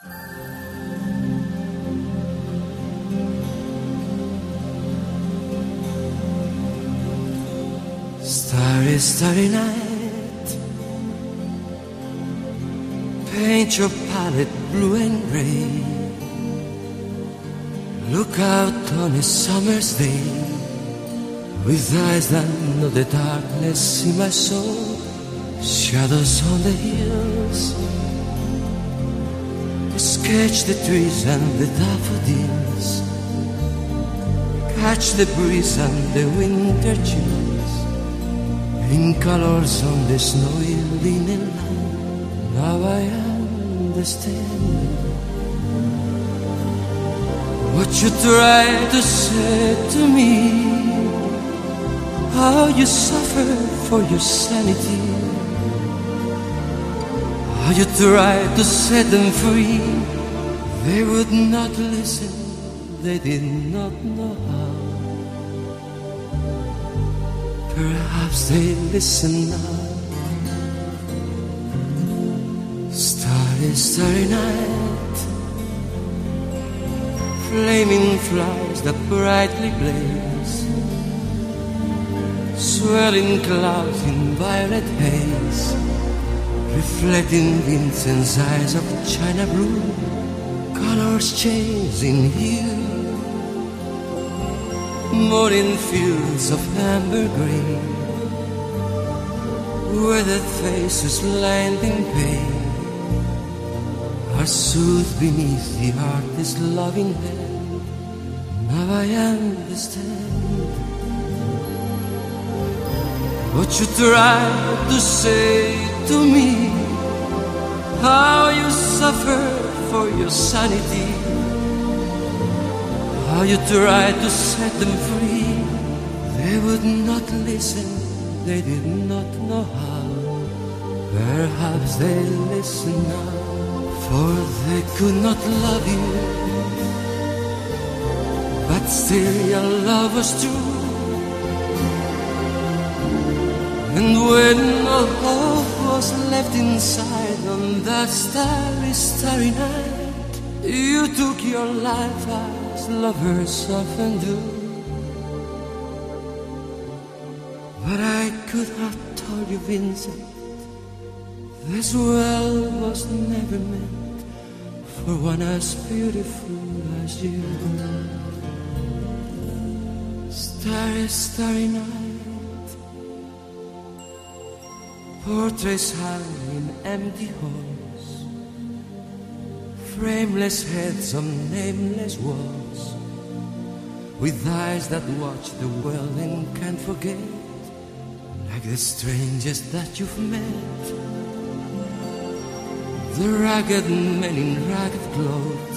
Starry, starry night, paint your palette blue and gray. Look out on a summer's day, with eyes that know the darkness in my soul. Shadows on the hills, sketch the trees and the daffodils, catch the breeze and the winter chills, in colors on the snowy linen land. Now I understand what you tried to say to me, how you suffer for your sanity, how you tried to set them free. They would not listen, they did not know how. Perhaps they listen now. Starry, starry night, flaming flowers that brightly blaze, swirling clouds in violet haze, reflecting Vincent's eyes of china blue, colors changing hue, morning fields of amber green, weathered faces lined in pain are soothed beneath the artist's loving hand. Now I understand what you tried to say to me, how you suffered for your sanity, how you tried to set them free. They would not listen, they did not know how. Perhaps they listen now, for they could not love you, but still your love was true. And when all hope was left inside on that starry, starry night, you took your life as lovers often do. But I could have told you, Vincent, this world was never meant for one as beautiful as you. Starry, starry night, portraits hung in empty halls, frameless heads on nameless walls, with eyes that watch the world and can't forget, like the strangest that you've met. The ragged men in ragged clothes,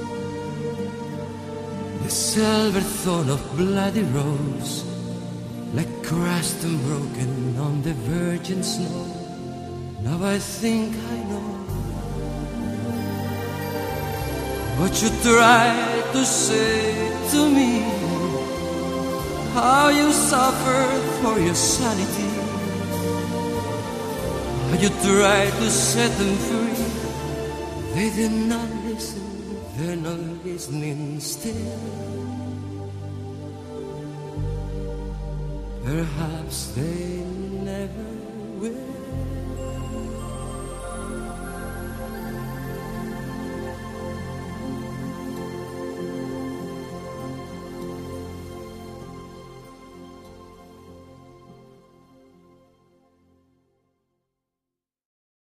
the silver thorn of bloody rose, like crushed and broken on the virgin snow. Now I think I know what you tried to say to me, how you suffered for your sanity, how you tried to set them free. They did not listen, they're not listening still. Perhaps they never will.